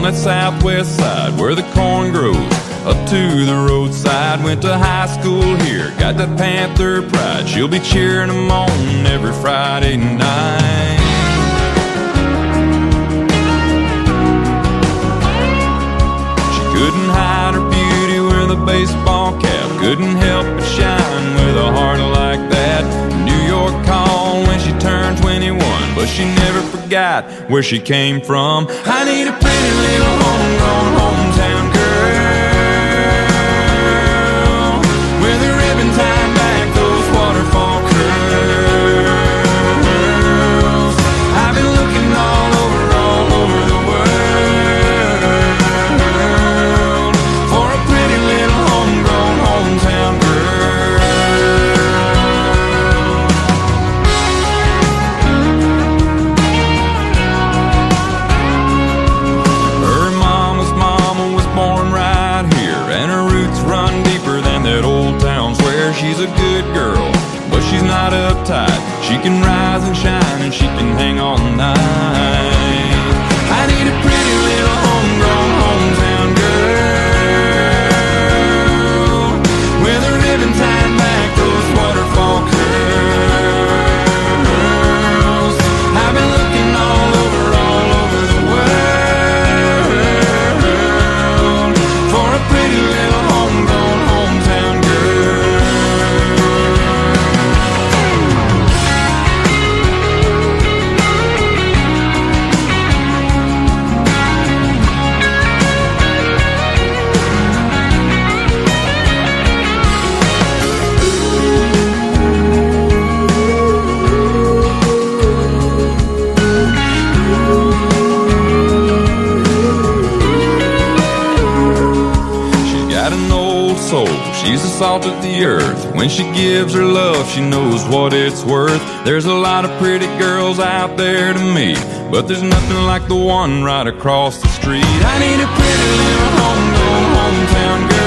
that southwest side where the corn grows, up to the roadside. Went to high school here, got that Panther pride. She'll be cheering them on every Friday night. She couldn't hide her beauty with a baseball cap, couldn't help but shine with a heart like that. New York called when she turned 21, but she never forgot where she came from. I need a pretty little homegrown hometown girl with a ribbon tied back, those waterfall curls. I've been looking all over the world for a pretty little homegrown hometown girl. Her mama's mama was born right here, and her roots run deeper than that old town square. She's a good girl, but she's not uptight. She can rise and shine, and she can hang all night. I need a pretty little homegrown hometown girl with a ribbon tied back, those waterfall curls. I've been looking all over the world for a pretty little homegrown hometown girl. She's got an old soul, she's the salt of the earth. When she gives her love, she knows what it's worth. There's a lot of pretty girls out there to meet, but there's nothing like the one right across the street. I need a pretty little homegrown hometown girl